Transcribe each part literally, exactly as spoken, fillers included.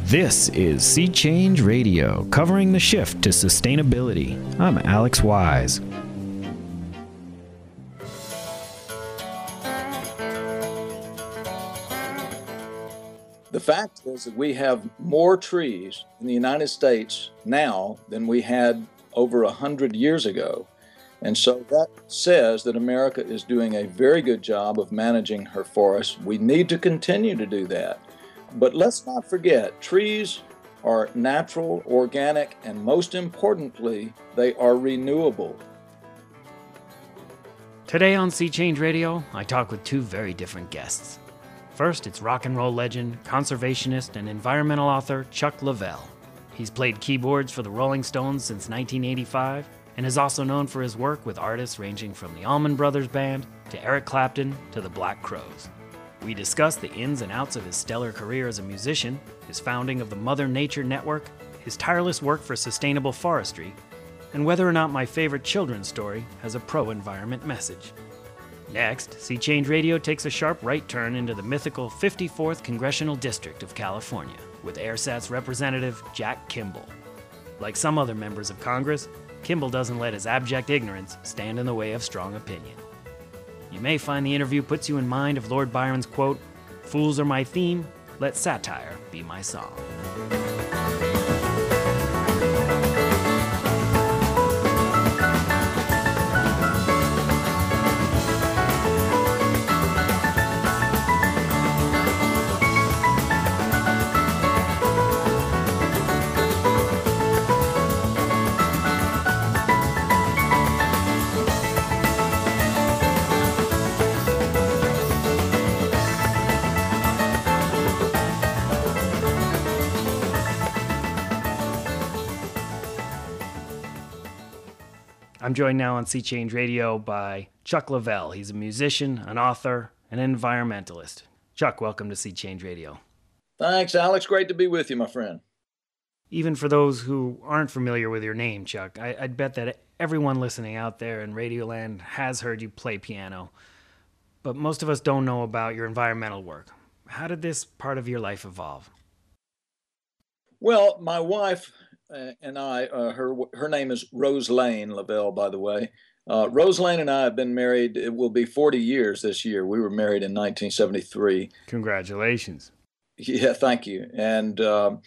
This is Sea Change Radio, covering the shift to sustainability. I'm Alex Wise. The fact is that we have more trees in the United States now than we had over a hundred years ago. And so that says that America is doing a very good job of managing her forests. We need to continue to do that. But let's not forget, trees are natural, organic, and most importantly, they are renewable. Today on Sea Change Radio, I talk with two very different guests. First, it's rock and roll legend, conservationist, and environmental author Chuck Leavell. He's played keyboards for the Rolling Stones since nineteen eighty-five, and is also known for his work with artists ranging from the Allman Brothers Band to Eric Clapton to the Black Crowes. We discuss the ins and outs of his stellar career as a musician, his founding of the Mother Nature Network, his tireless work for sustainable forestry, and whether or not my favorite children's story has a pro-environment message. Next, Sea Change Radio takes a sharp right turn into the mythical fifty-fourth Congressional District of California with AirSat's representative Jack Kimball. Like some other members of Congress, Kimball doesn't let his abject ignorance stand in the way of strong opinion. You may find the interview puts you in mind of Lord Byron's quote, "Fools are my theme, let satire be my song." I'm joined now on Sea Change Radio by Chuck Leavell. He's a musician, an author, and an environmentalist. Chuck, welcome to Sea Change Radio. Thanks, Alex. Great to be with you, my friend. Even for those who aren't familiar with your name, Chuck, I, I'd bet that everyone listening out there in Radioland has heard you play piano, but most of us don't know about your environmental work. How did this part of your life evolve? Well, my wife Uh, and I, uh, her her name is Rose Lane Leavell, by the way. Uh, Rose Lane and I have been married, it will be forty years this year. We were married in nineteen seventy-three. Congratulations. Yeah, thank you. And um,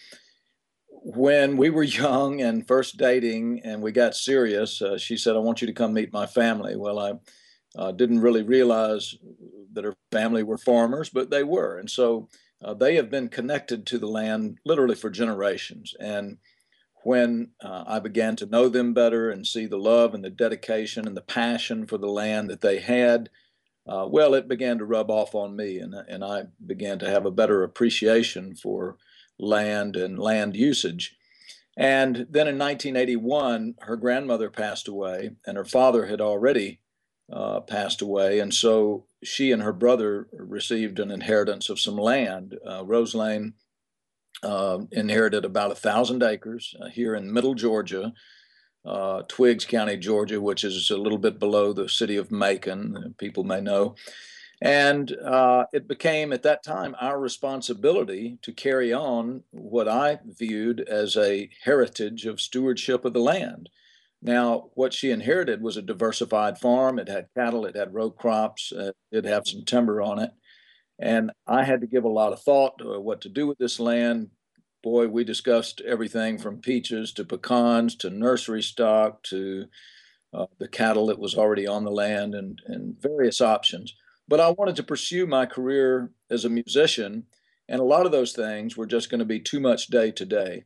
when we were young and first dating and we got serious, uh, she said, "I want you to come meet my family." Well, I uh, didn't really realize that her family were farmers, but they were. And so uh, they have been connected to the land literally for generations. And when uh, I began to know them better and see the love and the dedication and the passion for the land that they had, uh, well, it began to rub off on me, and, and I began to have a better appreciation for land and land usage. And then in nineteen eighty-one, her grandmother passed away, and her father had already uh, passed away, and so she and her brother received an inheritance of some land. Uh, Rose Lane Uh, inherited about a thousand acres uh, here in Middle Georgia, uh, Twiggs County, Georgia, which is a little bit below the city of Macon, people may know. And uh, it became at that time our responsibility to carry on what I viewed as a heritage of stewardship of the land. Now, what she inherited was a diversified farm. It had cattle, it had row crops, uh, it had some timber on it. And I had to give a lot of thought to what to do with this land. Boy, we discussed everything from peaches to pecans to nursery stock to uh, the cattle that was already on the land and, and various options. But I wanted to pursue my career as a musician, and a lot of those things were just going to be too much day to day.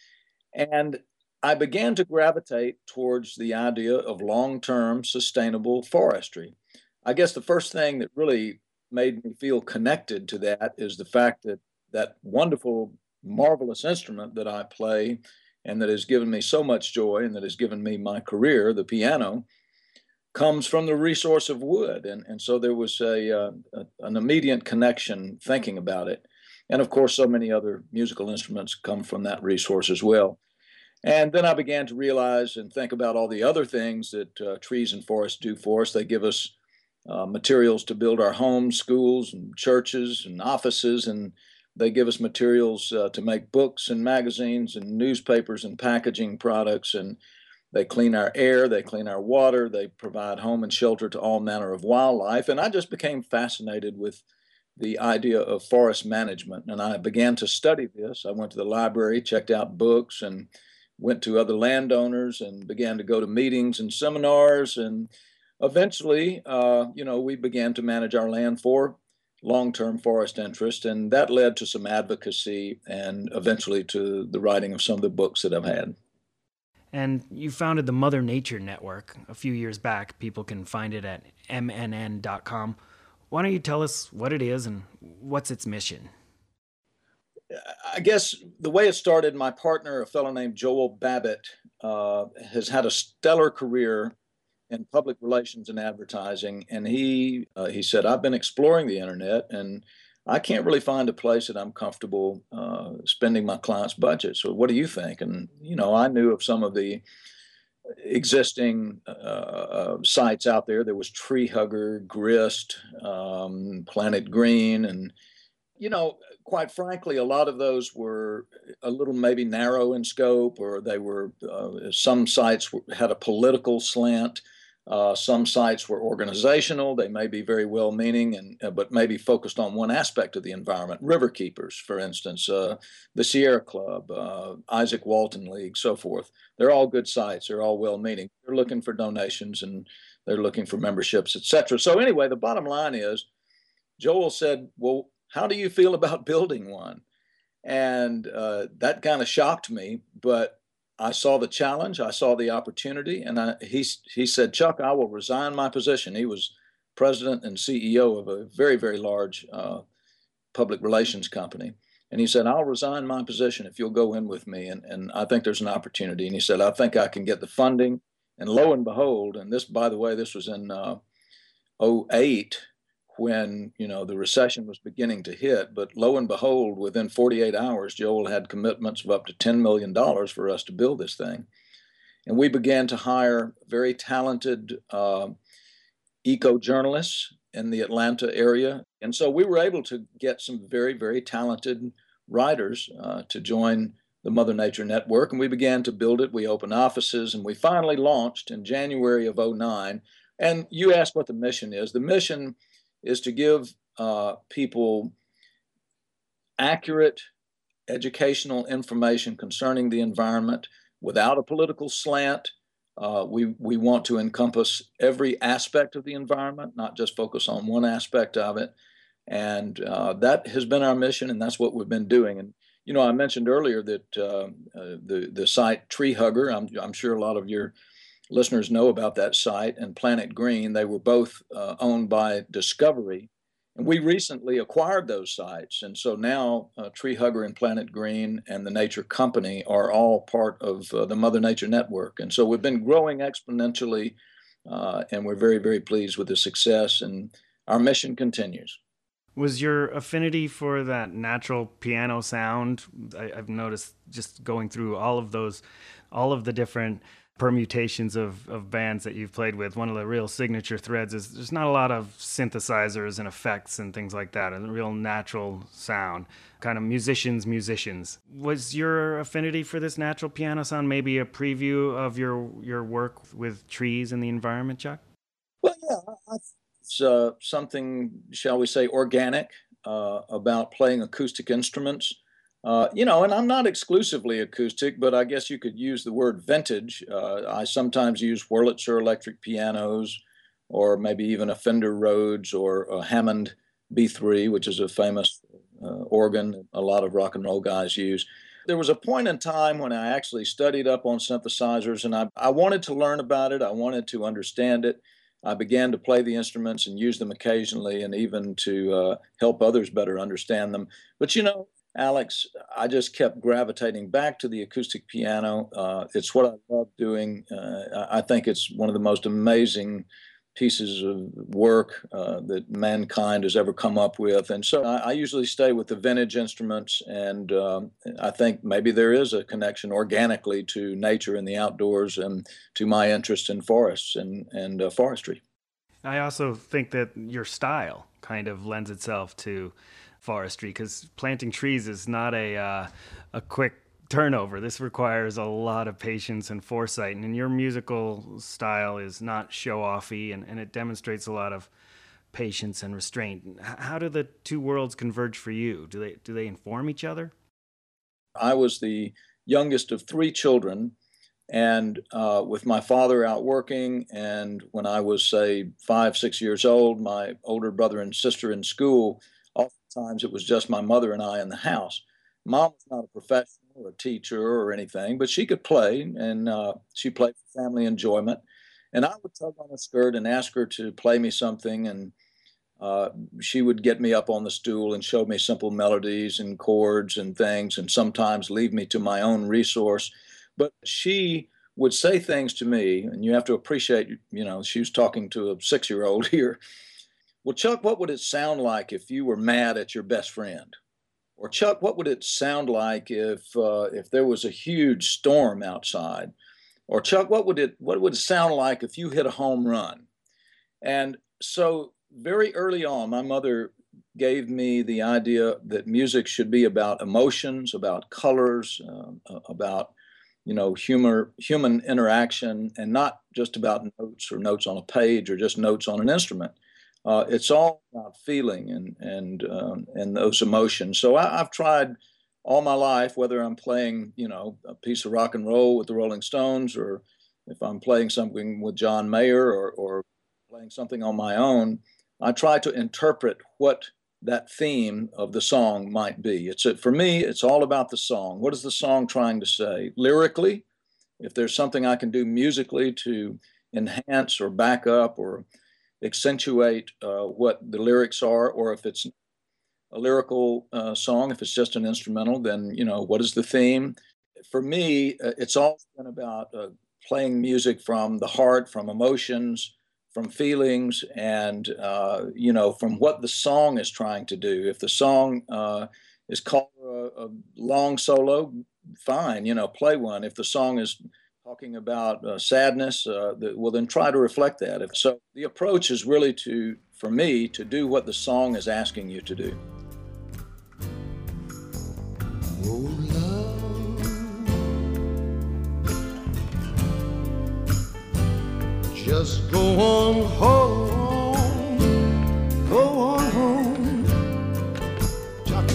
And I began to gravitate towards the idea of long-term sustainable forestry. I guess the first thing that really made me feel connected to that is the fact that that wonderful, marvelous instrument that I play and that has given me so much joy and that has given me my career, the piano, comes from the resource of wood. And, and so there was a, uh, a an immediate connection thinking about it. And of course, so many other musical instruments come from that resource as well. And then I began to realize and think about all the other things that uh, trees and forests do for us. They give us uh, materials to build our homes, schools, and churches and offices, and They give us materials uh, to make books and magazines and newspapers and packaging products, and they clean our air, they clean our water, they provide home and shelter to all manner of wildlife. And I just became fascinated with the idea of forest management. And I began to study this. I went to the library, checked out books, and went to other landowners and began to go to meetings and seminars. And eventually, uh, you know, we began to manage our land for long-term forest interest. And that led to some advocacy and eventually to the writing of some of the books that I've had. And you founded the Mother Nature Network a few years back. People can find it at m n n dot com. Why don't you tell us what it is and what's its mission? I guess the way it started, my partner, a fellow named Joel Babbitt, uh, has had a stellar career in public relations and advertising. And he uh, he said, I've been exploring the internet, and I can't really find a place that I'm comfortable uh, spending my clients' budget. So what do you think? And, you know, I knew of some of the existing uh, uh, sites out there. There was Tree Hugger, Grist, um, Planet Green, and you know, quite frankly, a lot of those were a little maybe narrow in scope, or they were uh, some sites had a political slant. Uh, some sites were organizational. They may be very well-meaning, and uh, but maybe focused on one aspect of the environment. River Keepers, for instance, uh, the Sierra Club, uh, Isaac Walton League, so forth. They're all good sites. They're all well-meaning. They're looking for donations and they're looking for memberships, et cetera. So anyway, the bottom line is, Joel said, "Well, how do you feel about building one?" And uh, that kind of shocked me, but I saw the challenge, I saw the opportunity, and I, he, he said, "Chuck, I will resign my position." He was president and C E O of a very, very large uh, public relations company. And he said, "I'll resign my position if you'll go in with me, and, and I think there's an opportunity." And he said, "I think I can get the funding." And lo and behold, and this, by the way, this was in uh, oh eight, when you know the recession was beginning to hit, but lo and behold, within forty-eight hours, Joel had commitments of up to ten million dollars for us to build this thing. And we began to hire very talented uh, eco-journalists in the Atlanta area. And so we were able to get some very, very talented writers uh, to join the Mother Nature Network, and we began to build it. We opened offices, and we finally launched in January of oh nine. And you asked what the mission is. The mission is to give uh, people accurate educational information concerning the environment without a political slant. Uh, we, we want to encompass every aspect of the environment, not just focus on one aspect of it. And uh, that has been our mission, and that's what we've been doing. And, you know, I mentioned earlier that uh, uh, the, the site Tree Hugger, I'm, I'm sure a lot of your listeners know about that site, and Planet Green. They were both uh, owned by Discovery. And we recently acquired those sites. And so now uh, Tree Hugger and Planet Green and the Nature Company are all part of uh, the Mother Nature Network. And so we've been growing exponentially, uh, and we're very, very pleased with the success, and our mission continues. Was your affinity for that natural piano sound? I, I've noticed just going through all of those, all of the different permutations of, of bands that you've played with, one of the real signature threads is there's not a lot of synthesizers and effects and things like that, and a real natural sound, kind of musicians, musicians. Was your affinity for this natural piano sound maybe a preview of your, your work with trees and the environment, Chuck? Well, yeah, I, it's uh, something, shall we say, organic uh, about playing acoustic instruments. Uh, you know, and I'm not exclusively acoustic, but I guess you could use the word vintage. Uh, I sometimes use Wurlitzer electric pianos, or maybe even a Fender Rhodes or a Hammond B three, which is a famous uh, organ a lot of rock and roll guys use. There was a point in time when I actually studied up on synthesizers, and I, I wanted to learn about it. I wanted to understand it. I began to play the instruments and use them occasionally, and even to uh, help others better understand them. But, you know, Alex, I just kept gravitating back to the acoustic piano. Uh, it's what I love doing. Uh, I think it's one of the most amazing pieces of work uh, that mankind has ever come up with. And so I, I usually stay with the vintage instruments, and um, I think maybe there is a connection organically to nature and the outdoors, and to my interest in forests and, and uh, forestry. I also think that your style kind of lends itself to forestry, because planting trees is not a uh, a quick turnover. This requires a lot of patience and foresight, and your musical style is not show-offy, and, and it demonstrates a lot of patience and restraint. How do the two worlds converge for you? Do they do they inform each other? I was the youngest of three children, and uh, with my father out working, and when I was, say, five, six years old, my older brother and sister in school, oftentimes it was just my mother and I in the house. Mom was not a professional or a teacher or anything, but she could play, and uh, she played for family enjoyment. And I would tug on her skirt and ask her to play me something, and uh, she would get me up on the stool and show me simple melodies and chords and things, and sometimes leave me to my own resource. But she would say things to me, and you have to appreciate, you know, she was talking to a six-year-old here. Well, Chuck, what would it sound like if you were mad at your best friend? Or Chuck, what would it sound like if uh, if there was a huge storm outside? Or Chuck, what would it what would it sound like if you hit a home run? And so very early on, my mother gave me the idea that music should be about emotions, about colors, uh, about you know humor, human interaction, and not just about notes or notes on a page or just notes on an instrument. Uh, it's all about feeling and and um, and those emotions. So I, I've tried all my life, whether I'm playing, you know, a piece of rock and roll with the Rolling Stones, or if I'm playing something with John Mayer, or, or playing something on my own, I try to interpret what that theme of the song might be. It's a, for me, it's all about the song. What is the song trying to say lyrically? If there's something I can do musically to enhance or back up or accentuate uh, what the lyrics are, or if it's a lyrical uh, song, if it's just an instrumental, then, you know, what is the theme? For me, uh, it's all been about uh, playing music from the heart, from emotions, from feelings, and, uh, you know, from what the song is trying to do. If the song uh, is called a, a long solo, fine, you know, play one. If the song is talking about uh, sadness, uh, the, well, then try to reflect that. If so, the approach is really to, for me, to do what the song is asking you to do. Oh, love, just go on home, go on home. Chuck.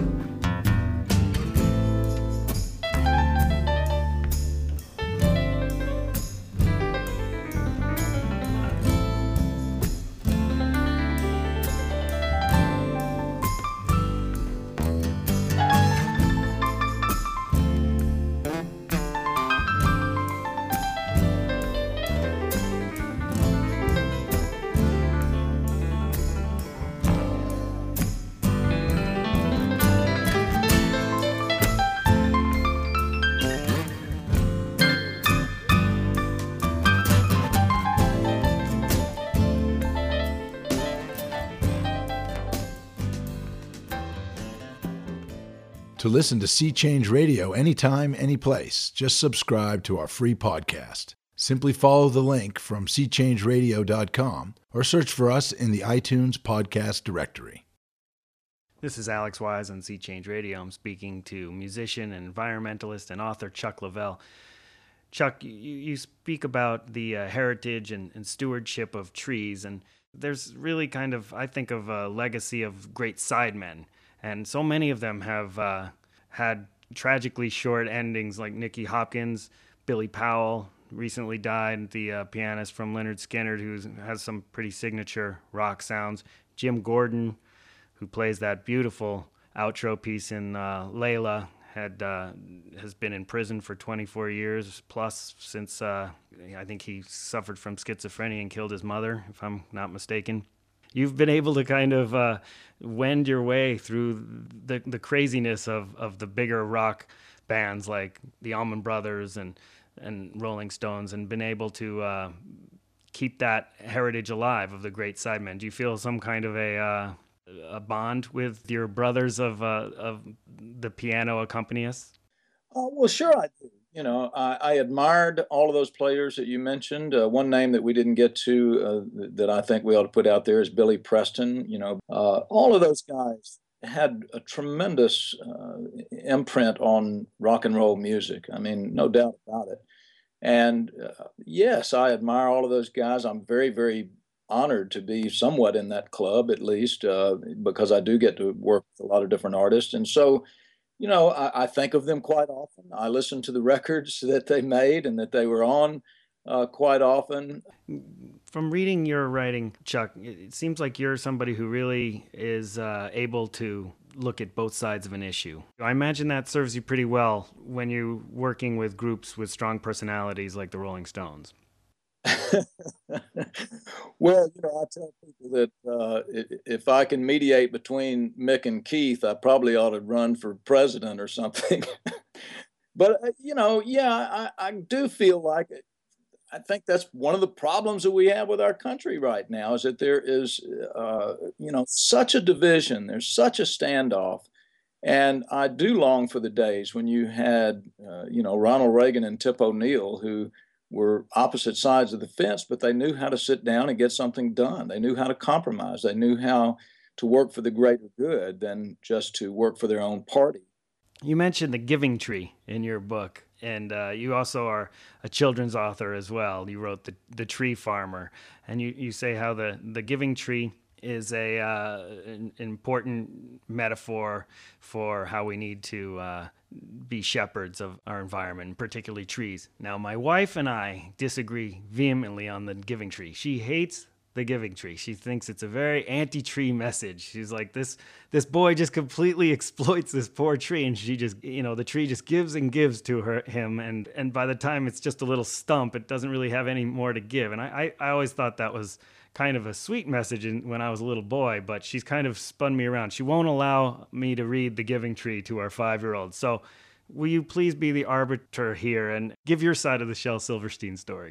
To listen to Sea Change Radio anytime, anyplace, just subscribe to our free podcast. Simply follow the link from sea change radio dot com or search for us in the iTunes podcast directory. This is Alex Wise on Sea Change Radio. I'm speaking to musician and environmentalist and author Chuck Leavell. Chuck, you, you speak about the uh, heritage and, and stewardship of trees, and there's really kind of, I think, of a legacy of great sidemen. And so many of them have uh, had tragically short endings, like Nicky Hopkins, Billy Powell recently died, the uh, pianist from Lynyrd Skynyrd, who has some pretty signature rock sounds. Jim Gordon, who plays that beautiful outro piece in uh, Layla, had uh, has been in prison for twenty-four years plus since uh, I think he suffered from schizophrenia and killed his mother, if I'm not mistaken. You've been able to kind of uh, wend your way through the the craziness of, of the bigger rock bands like the Allman Brothers and, and Rolling Stones, and been able to uh, keep that heritage alive of the great sidemen. Do you feel some kind of a uh, a bond with your brothers of uh, of the piano accompanists? Oh, well, sure I do. You know, I, I admired all of those players that you mentioned. Uh, one name that we didn't get to uh, that I think we ought to put out there is Billy Preston. You know, uh, all of those guys had a tremendous uh, imprint on rock and roll music. I mean, no doubt about it. And uh, yes, I admire all of those guys. I'm very, very honored to be somewhat in that club, at least, uh, because I do get to work with a lot of different artists. And so, you know, I, I think of them quite often. I listen to the records that they made and that they were on uh, quite often. From reading your writing, Chuck, it seems like you're somebody who really is uh, able to look at both sides of an issue. I imagine that serves you pretty well when you're working with groups with strong personalities like the Rolling Stones. Well, you know, I tell people that uh, if I can mediate between Mick and Keith, I probably ought to run for president or something. But, uh, you know, yeah, I, I do feel like it. I think that's one of the problems that we have with our country right now is that there is, uh, you know, such a division. There's such a standoff. And I do long for the days when you had, uh, you know, Ronald Reagan and Tip O'Neill, who were opposite sides of the fence, but they knew how to sit down and get something done. They knew how to compromise. They knew how to work for the greater good than just to work for their own party. You mentioned the Giving Tree in your book, and uh, you also are a children's author as well. You wrote The, the Tree Farmer, and you, you say how the, the Giving Tree is a uh, an important metaphor for how we need to uh, be shepherds of our environment, particularly trees. Now, my wife and I disagree vehemently on the Giving Tree. She hates the Giving Tree. She thinks it's a very anti-tree message. She's like, this this boy just completely exploits this poor tree, and she just, you know, the tree just gives and gives to her him, and and by the time it's just a little stump, it doesn't really have any more to give. And I I, I always thought that was kind of a sweet message in, when I was a little boy, but she's kind of spun me around. She won't allow me to read The Giving Tree to our five-year-old. So will you please be the arbiter here and give your side of the Shel Silverstein story?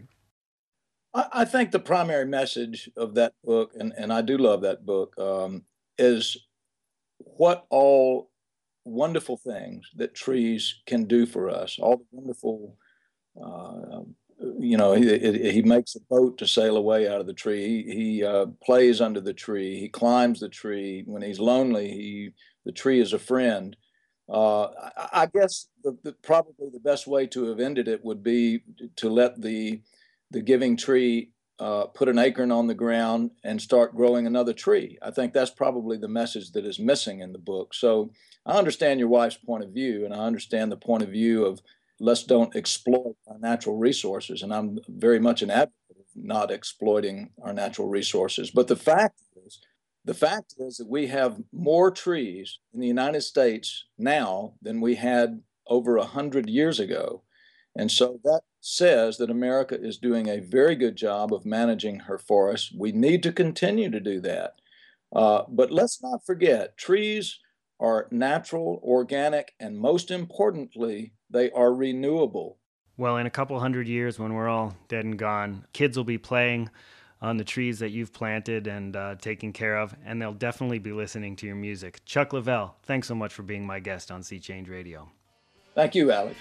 I, I think the primary message of that book, and, and I do love that book, um, is what all wonderful things that trees can do for us, all the wonderful uh, you know, he, he makes a boat to sail away out of the tree. He, he uh, plays under the tree. He climbs the tree. When he's lonely, he the tree is a friend. Uh, I, I guess the, the, probably the best way to have ended it would be to let the the giving tree uh, put an acorn on the ground and start growing another tree. I think that's probably the message that is missing in the book. So I understand your wife's point of view, and I understand the point of view of let's don't exploit our natural resources. And I'm very much an advocate of not exploiting our natural resources. But the fact is, the fact is that we have more trees in the United States now than we had over a hundred years ago. And so that says that America is doing a very good job of managing her forests. We need to continue to do that. Uh, but let's not forget, trees are natural, organic, and most importantly, they are renewable. Well, in a couple hundred years, when we're all dead and gone, kids will be playing on the trees that you've planted and uh, taking care of, and they'll definitely be listening to your music. Chuck Leavell, thanks so much for being my guest on Sea Change Radio. Thank you, Alex.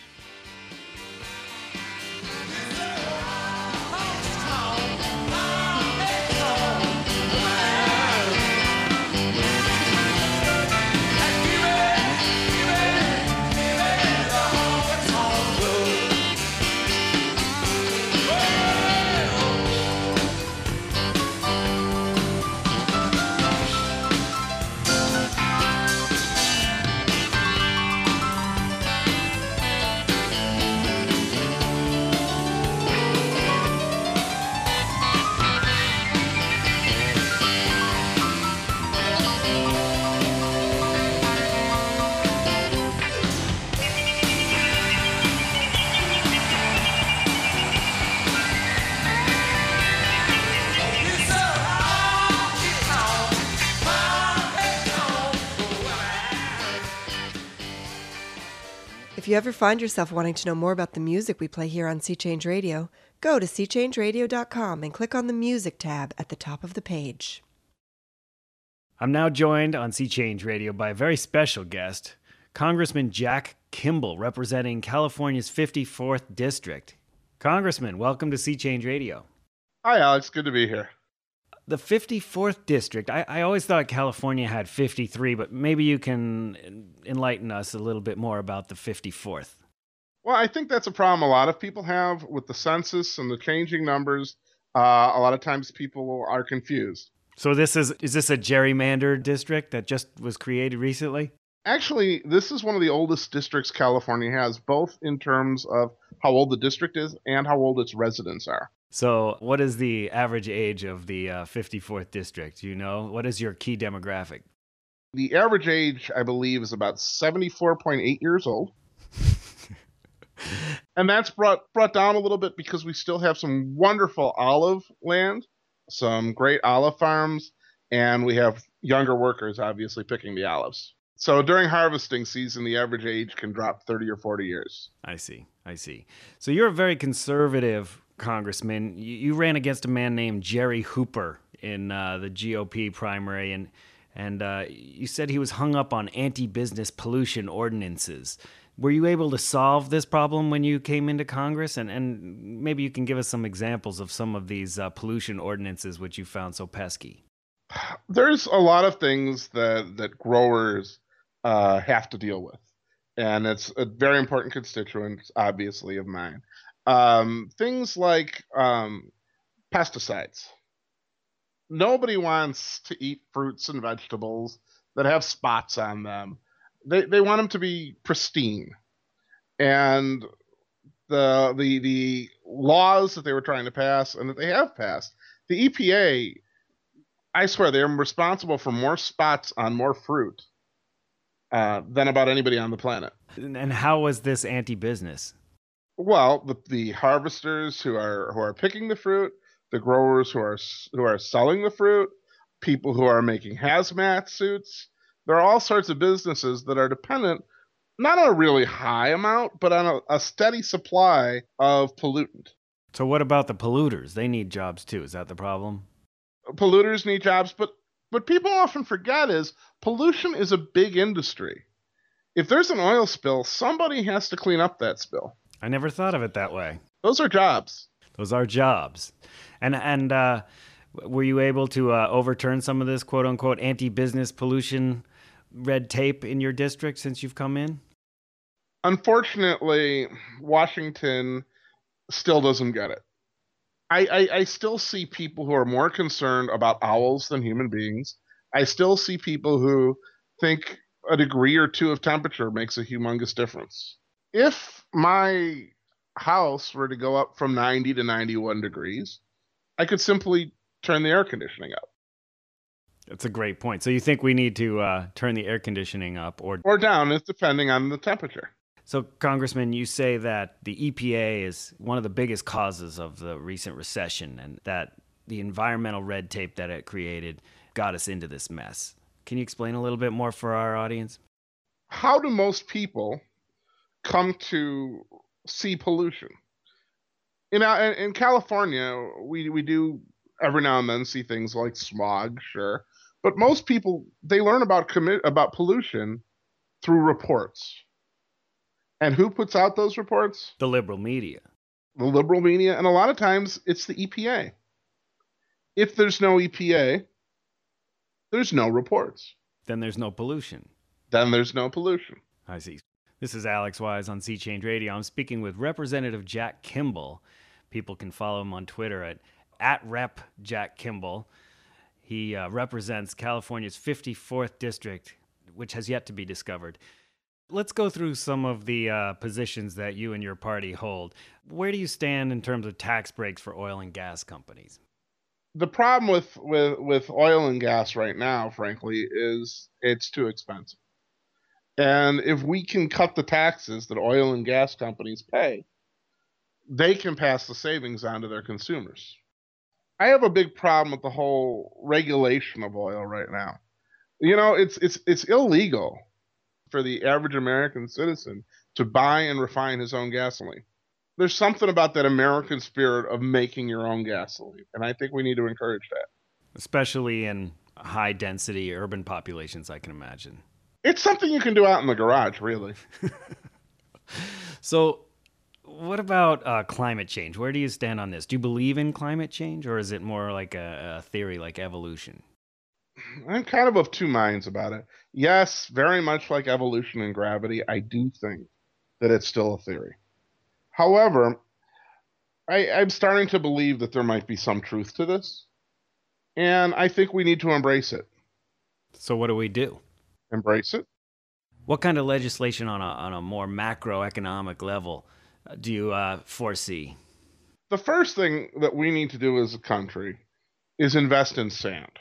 If you ever find yourself wanting to know more about the music we play here on Sea Change Radio, go to sea change radio dot com and click on the Music tab at the top of the page. I'm now joined on Sea Change Radio by a very special guest, Congressman Jack Kimball, representing California's fifty-fourth District. Congressman, welcome to Sea Change Radio. Hi, Alex. Good to be here. The fifty-fourth district, I, I always thought California had fifty-three, but maybe you can enlighten us a little bit more about the fifty-fourth. Well, I think that's a problem a lot of people have with the census and the changing numbers. Uh, a lot of times people are confused. So this is, is this a gerrymandered district that just was created recently? Actually, this is one of the oldest districts California has, both in terms of how old the district is and how old its residents are. So what is the average age of the uh, fifty-fourth district? You know, what is your key demographic? The average age, I believe, is about seventy-four point eight years old. And that's brought brought down a little bit because we still have some wonderful olive land, some great olive farms, and we have younger workers obviously picking the olives. So during harvesting season, the average age can drop thirty or forty years. I see. I see. So you're a very conservative congressman. You, you ran against a man named Jerry Hooper in uh, the G O P primary, and and uh, you said he was hung up on anti-business pollution ordinances. Were you able to solve this problem when you came into Congress? And, and maybe you can give us some examples of some of these uh, pollution ordinances which you found so pesky. There's a lot of things that, that growers uh, have to deal with. And it's a very important constituent, obviously, of mine. Um, things like um, pesticides. Nobody wants to eat fruits and vegetables that have spots on them. They they want them to be pristine. And the the the laws that they were trying to pass and that they have passed, the E P A, I swear, they're responsible for more spots on more fruit uh, than about anybody on the planet. And how was this anti-business? Well, the, the harvesters who are who are picking the fruit, the growers who are who are selling the fruit, people who are making hazmat suits. There are all sorts of businesses that are dependent not on a really high amount, but on a, a steady supply of pollutant. So what about the polluters? They need jobs too. Is that the problem? Polluters need jobs, but what people often forget is pollution is a big industry. If there's an oil spill, somebody has to clean up that spill. I never thought of it that way. Those are jobs. Those are jobs. And and uh, were you able to uh, overturn some of this quote-unquote anti-business pollution red tape in your district since you've come in? Unfortunately, Washington still doesn't get it. I, I, I still see people who are more concerned about owls than human beings. I still see people who think a degree or two of temperature makes a humongous difference. If my house were to go up from ninety to ninety-one degrees, I could simply turn the air conditioning up. That's a great point. So you think we need to uh, turn the air conditioning up or... Or down, it's depending on the temperature. So, Congressman, you say that the E P A is one of the biggest causes of the recent recession and that the environmental red tape that it created got us into this mess. Can you explain a little bit more for our audience? How do most people come to see pollution? You know, in, in California, we, we do every now and then see things like smog, sure. But most people, they learn about commi- about pollution through reports. And who puts out those reports? The liberal media. The liberal media. And a lot of times, it's the E P A. If there's no E P A, there's no reports. Then there's no pollution. Then there's no pollution. I see. This is Alex Wise on Sea Change Radio. I'm speaking with Representative Jack Kimball. People can follow him on Twitter at, at Rep Jack Kimball. He uh, represents California's fifty-fourth district, which has yet to be discovered. Let's go through some of the uh, positions that you and your party hold. Where do you stand in terms of tax breaks for oil and gas companies? The problem with, with, with oil and gas right now, frankly, is it's too expensive. And if we can cut the taxes that oil and gas companies pay, they can pass the savings on to their consumers. I have a big problem with the whole regulation of oil right now. You know, it's it's it's illegal for the average American citizen to buy and refine his own gasoline. There's something about that American spirit of making your own gasoline, and I think we need to encourage that. Especially in high-density urban populations, I can imagine. It's something you can do out in the garage, really. So What about uh, climate change? Where do you stand on this? Do you believe in climate change, or is it more like a, a theory like evolution? I'm kind of of two minds about it. Yes, very much like evolution and gravity, I do think that it's still a theory. However, I, I'm starting to believe that there might be some truth to this, and I think we need to embrace it. So what do we do? Embrace it. What kind of legislation on a on a more macroeconomic level uh, do you uh, foresee? The first thing that we need to do as a country is invest in sand.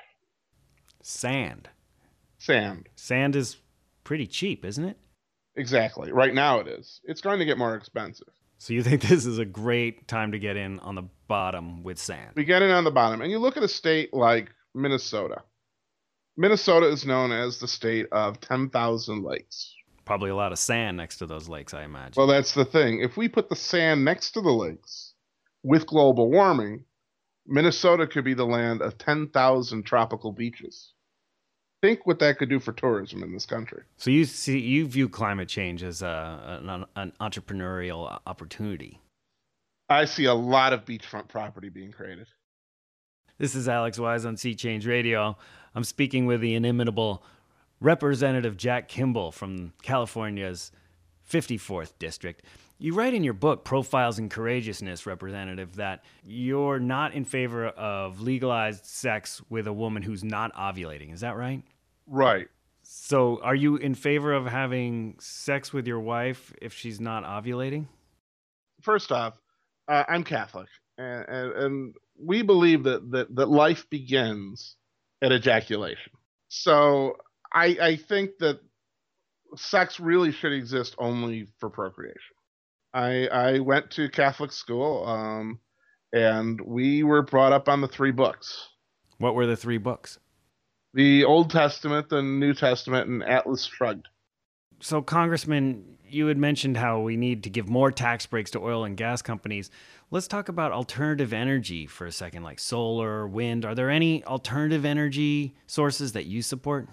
Sand. Sand. Sand is pretty cheap, isn't it? Exactly. Right now it is. It's going to get more expensive. So you think this is a great time to get in on the bottom with sand? We get in on the bottom. And you look at a state like Minnesota. Minnesota is known as the state of ten thousand lakes. Probably a lot of sand next to those lakes, I imagine. Well, that's the thing. If we put the sand next to the lakes with global warming, Minnesota could be the land of ten thousand tropical beaches. Think what that could do for tourism in this country. So you see, you view climate change as a, an, an entrepreneurial opportunity. I see a lot of beachfront property being created. This is Alex Wise on Sea Change Radio. I'm speaking with the inimitable Representative Jack Kimball from California's fifty-fourth District. You write in your book, Profiles in Courageousness, Representative, that you're not in favor of legalized sex with a woman who's not ovulating. Is that right? Right. So are you in favor of having sex with your wife if she's not ovulating? First off, uh, I'm Catholic, and, and, and we believe that, that, that life begins at ejaculation. So I, I think that sex really should exist only for procreation. I, I went to Catholic school, um, and we were brought up on the three books. What were the three books? The Old Testament, the New Testament, and Atlas Shrugged. So, Congressman, you had mentioned how we need to give more tax breaks to oil and gas companies. Let's talk about alternative energy for a second, like solar, wind. Are there any alternative energy sources that you support?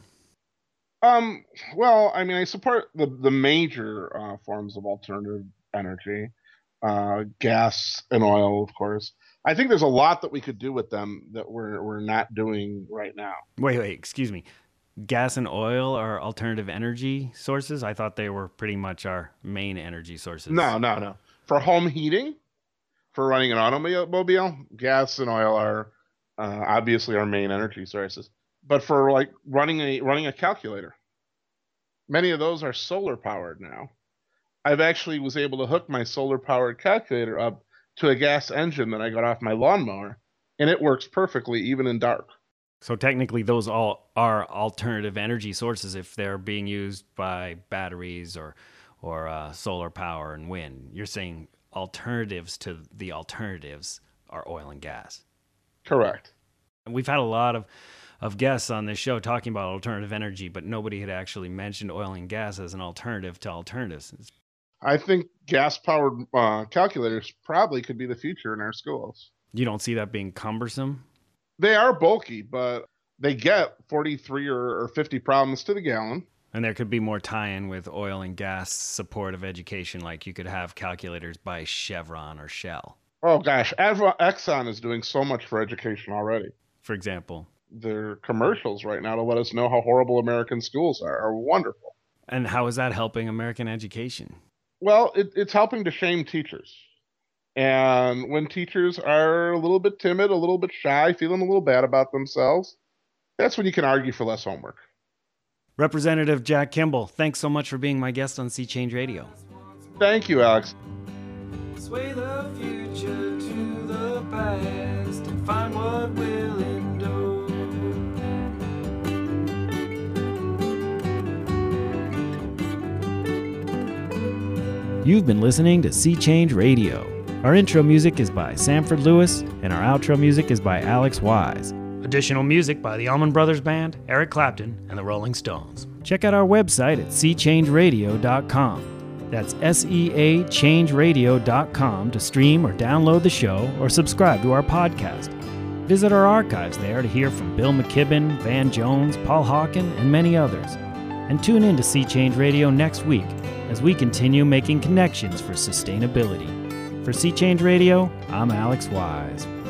Um. Well, I mean, I support the, the major uh, forms of alternative energy, uh, gas and oil, of course. I think there's a lot that we could do with them that we're we're not doing right now. Wait, wait, excuse me. Gas and oil are alternative energy sources? I thought they were pretty much our main energy sources. No, no, no. For home heating, for running an automobile, gas and oil are uh, obviously our main energy sources. But for like running a running a calculator, many of those are solar powered now. I've actually was able to hook my solar powered calculator up to a gas engine that I got off my lawnmower, and it works perfectly even in dark. So technically those all are alternative energy sources if they're being used by batteries or or uh, solar power and wind. You're saying alternatives to the alternatives are oil and gas. Correct. And we've had a lot of, of guests on this show talking about alternative energy, but nobody had actually mentioned oil and gas as an alternative to alternatives. It's I think gas-powered uh, calculators probably could be the future in our schools. You don't see that being cumbersome? They are bulky, but they get forty-three or, or fifty problems to the gallon. And there could be more tie-in with oil and gas support of education, like you could have calculators by Chevron or Shell. Oh, gosh. Exxon is doing so much for education already. For example? Their commercials right now to let us know how horrible American schools are are wonderful. And how is that helping American education? Well, it, it's helping to shame teachers. And when teachers are a little bit timid, a little bit shy, feeling a little bad about themselves, that's when you can argue for less homework. Representative Jack Kimball, thanks so much for being my guest on Sea Change Radio. Thank you, Alex. Sway the future to the past and find what will endure. You've been listening to Sea Change Radio. Our intro music is by Sanford Lewis, and our outro music is by Alex Wise. Additional music by the Allman Brothers Band, Eric Clapton, and the Rolling Stones. Check out our website at sea change radio dot com. That's S E A change radio dot com to stream or download the show or subscribe to our podcast. Visit our archives there to hear from Bill McKibben, Van Jones, Paul Hawken, and many others. And tune in to Sea Change Radio next week as we continue making connections for sustainability. For Sea Change Radio, I'm Alex Wise.